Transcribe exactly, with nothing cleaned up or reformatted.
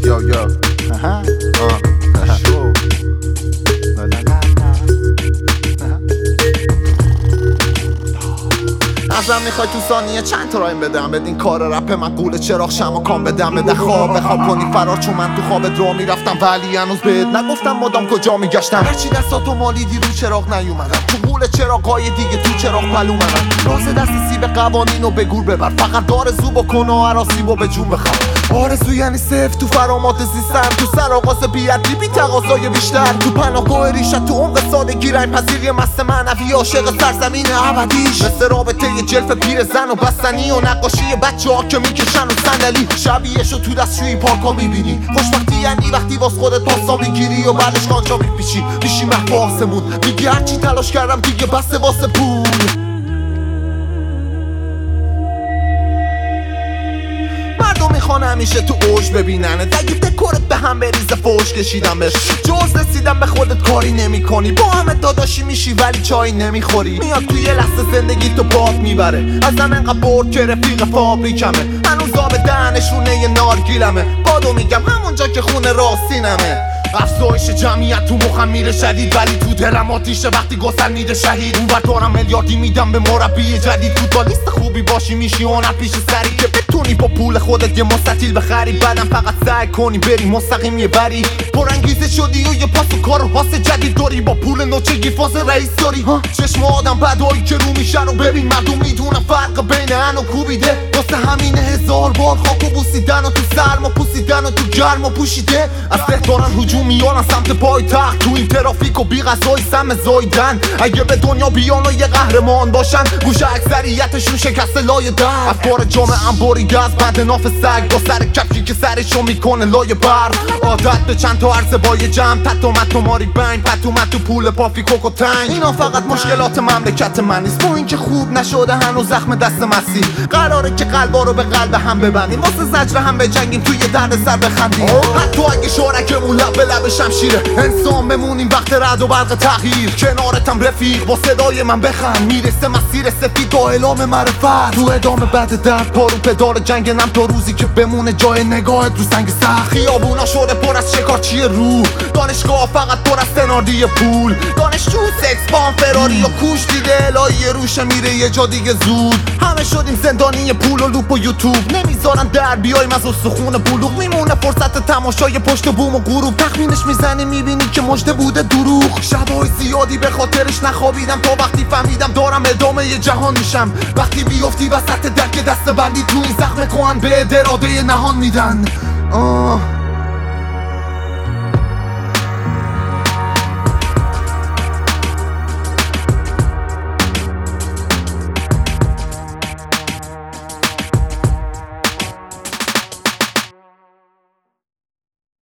Yo yo aha uh show la la la ازم میخوای تو ثانیه چند تا رایم بدم بدین کار رپ من قول چراغ شمع کام بدم بده خواب بخواب کنی فرار چون من تو خواب درو میرفتم ولی هنوز بهت نگفتم مدام کجا میگشتم هرچی دستاتو مالیدی رو چراغ نیومدم تو قول چراغای دیگه تو چراغ پلو منم راز دست سیب قوانینو به گور ببر فقط آرزو بکن و عراصیبو به جون بخوام آرزو یعنی صفر تو فرامات زیستن تو سرآغاز بی‌ادبی بی تقاضای بیشتر تو پناهگاه ریشت تو عمق سادگی رنگ پذیری مست معنوی عاشق سرزمین ابدیش مثل رابطه جلف پیر زن و بستنی و نقاشی بچه ها که میکشن و صندلی شبیهشو تو دستشویی پارکا میبینی خوشبختی یعنی وقتی واس خودت پاسا میگیری و بعدش کانجا میپیچی میشی محو آسمون میگی هرچی تلاش کردم دیگه بسته واسه پول میخوان همیشه تو اوج ببیننه اگه دکورت به هم بریزه فوش کشیدم بهش جز رسیدم به خودت کاری نمی کنی با همه داداشی میشی ولی چای نمیخوری میاد توی یه لحظه زندگی تو باد میبره ازم انقدر برد که رفیق فابریکمه هنوز آب دهنش رونه یه نارگیلمه بادو میگم همونجا که خونه راستینمه افزایش جمعیت تو مخم میره شدید ولی تو دلم آتیشه وقتی گسل میده شهید اون دارم میلیاردی میدم به مربی جدید فوتبالیست خوبی باشی میشی هنر پیش سری که بتونی با پول خودت یه مستطیل بخری بعدم فقط سعی کنی بری مستقیم یه بری پرانگیزه شدی و یه پاس و کار و حاس جدید داری با پول نوچه گیفاز رئیس داری چشم آدم بدایی که رو میشن و ببین مردم میدونم فرق بین ان و کوبیده واسه همین هزار بار خاک و بوسیدن و تو سرما پوسیدن و تو گرما پوشیده از ده دارن هجوم میان سمت پایتخت تو این ترافیک و بی غذای سم زایدن اگه به دنیا بیان و یه قهرمان باشن گوش اکثریتشون شکست لای در افکار جامعه بریده از بند ناف سگ با سر کفشی که سرشو میکنه لای بر عادت به چند تا عرضه با یه جمع پتو متو ماری بنگ پتو متو پول پافی کوکو تنگ اینا فقط مشکلات مملکت من نیست با این که خوب نشده هنوز زخم دست مسی قراره که قلبا رو به قلب هم ببندیم واسه زجر هم بجنگیم توی درد سر بخندیم حتی اگه شارکمون لب به لب شمشیره انسان بمونیم وقت رعد و برق تغییر کنارتم رفیق با صدای من بخند میرسه مسیر سفید تا اعلام معرفت تو ادامه بعد درد پارو پدال جنگ نم تا روزی که بمونه جای نگاهت رو سنگ سخت خیابونا شده پر از شکارچی روح دانشگاه فقط پر از سناردی پول دانشجو سکس بام فراری و کوش دیده الهی روشه میره یه جا دیگه زود همه شدیم زندانی پول و لوپ و یوتیوب نمیذارن در بیایم از استخون بلوغ میمونه فرصت تماشای پشت بوم و غروب تخمینش میزنی میبینی که مژده بوده دروغ شبای زیادی به خاطرش نخوابیدم تا وقتی فهمیدم دارم ادامه یه جهان میشم وقتی بیافتی وسط درک دست بندی تو این زخم کهن به اراده نهان میدن آه